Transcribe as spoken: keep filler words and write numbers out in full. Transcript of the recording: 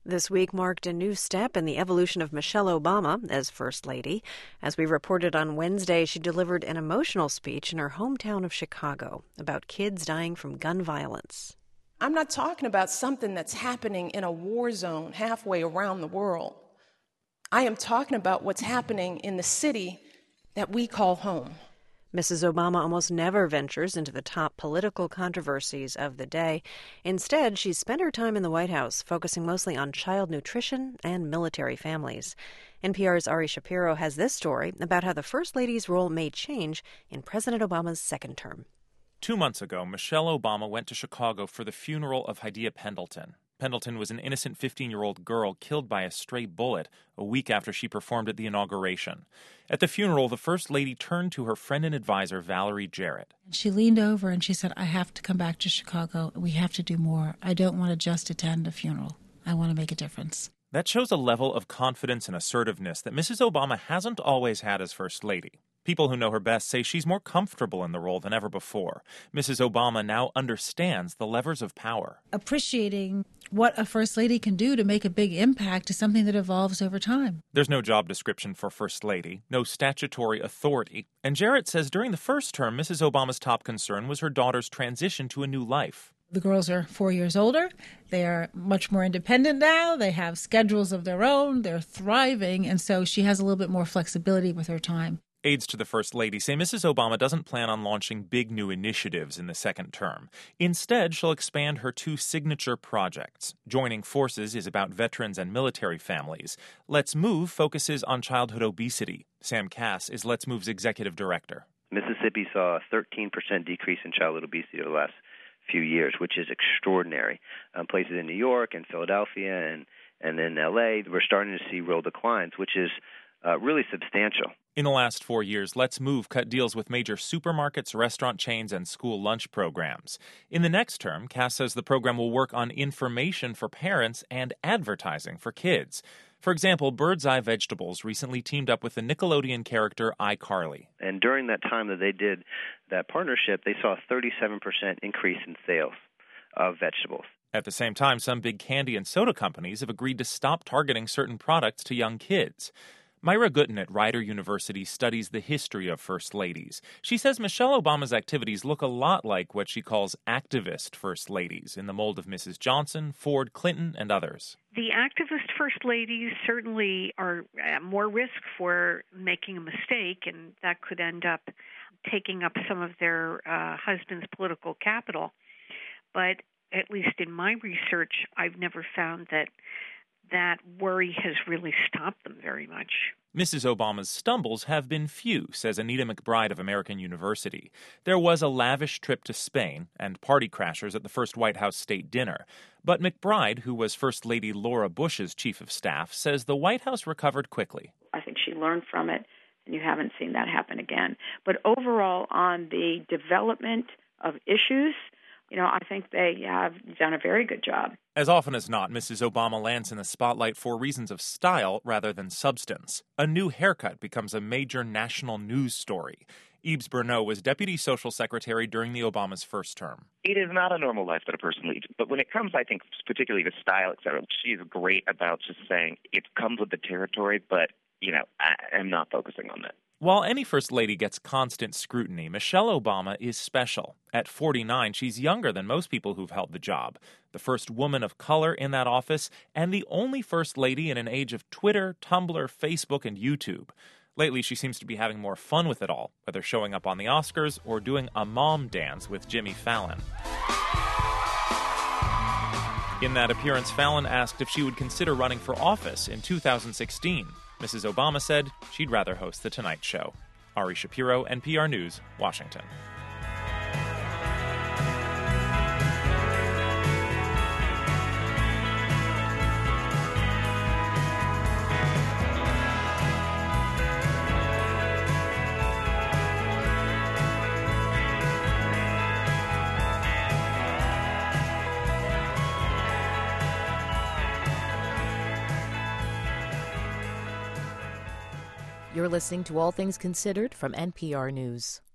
This week marked a new step in the evolution of Michelle Obama as First Lady. As we reported on Wednesday, she delivered an emotional speech in her hometown of Chicago about kids dying from gun violence. I'm not talking about something that's happening in a war zone halfway around the world. I am talking about what's happening in the city that we call home. Missus Obama almost never ventures into the top political controversies of the day. Instead, she's spent her time in the White House focusing mostly on child nutrition and military families. N P R's Ari Shapiro has this story about how the First Lady's role may change in President Obama's second term. Two months ago, Michelle Obama went to Chicago for the funeral of Hadiya Pendleton. Pendleton was an innocent fifteen-year-old girl killed by a stray bullet a week after she performed at the inauguration. At the funeral, the First Lady turned to her friend and advisor, Valerie Jarrett. She leaned over and she said, I have to come back to Chicago. We have to do more. I don't want to just attend a funeral. I want to make a difference. That shows a level of confidence and assertiveness that Missus Obama hasn't always had as First Lady. People who know her best say she's more comfortable in the role than ever before. Missus Obama now understands the levers of power. Appreciating what a First Lady can do to make a big impact is something that evolves over time. There's no job description for First Lady, no statutory authority. And Jarrett says during the first term, Missus Obama's top concern was her daughter's transition to a new life. The girls are four years older. They are much more independent now. They have schedules of their own. They're thriving. And so she has a little bit more flexibility with her time. Aides to the First Lady say Missus Obama doesn't plan on launching big new initiatives in the second term. Instead, she'll expand her two signature projects. Joining Forces is about veterans and military families. Let's Move focuses on childhood obesity. Sam Cass is Let's Move's executive director. Mississippi saw a thirteen percent decrease in childhood obesity over the last few years, which is extraordinary. Um, places in New York and Philadelphia and, and in L A, we're starting to see real declines, which is uh, really substantial. In the last four years, Let's Move cut deals with major supermarkets, restaurant chains, and school lunch programs. In the next term, Cass says the program will work on information for parents and advertising for kids. For example, Bird's Eye Vegetables recently teamed up with the Nickelodeon character iCarly. And during that time that they did that partnership, they saw a thirty-seven percent increase in sales of vegetables. At the same time, some big candy and soda companies have agreed to stop targeting certain products to young kids. Myra Gutten at Rider University studies the history of First Ladies. She says Michelle Obama's activities look a lot like what she calls activist First Ladies, in the mold of Missus Johnson, Ford, Clinton, and others. The activist First Ladies certainly are at more risk for making a mistake, and that could end up taking up some of their uh, husband's political capital. But at least in my research, I've never found that that worry has really stopped them very much. Missus Obama's stumbles have been few, says Anita McBride of American University. There was a lavish trip to Spain and party crashers at the first White House state dinner. But McBride, who was First Lady Laura Bush's chief of staff, says the White House recovered quickly. I think she learned from it, and you haven't seen that happen again. But overall, on the development of issues, you know, I think they have done a very good job. As often as not, Missus Obama lands in the spotlight for reasons of style rather than substance. A new haircut becomes a major national news story. Yves Bruneau was Deputy Social Secretary during the Obama's first term. It is not a normal life that a person leads. But when it comes, I think, particularly to style, et cetera, she's great about just saying it comes with the territory, but, you know, I am not focusing on that. While any First Lady gets constant scrutiny, Michelle Obama is special. At forty-nine, she's younger than most people who've held the job. The first woman of color in that office, and the only First Lady in an age of Twitter, Tumblr, Facebook, and YouTube. Lately, she seems to be having more fun with it all, whether showing up on the Oscars or doing a mom dance with Jimmy Fallon. In that appearance, Fallon asked if she would consider running for office in two thousand sixteen. Missus Obama said she'd rather host The Tonight Show. Ari Shapiro, N P R News, Washington. You're listening to All Things Considered from N P R News.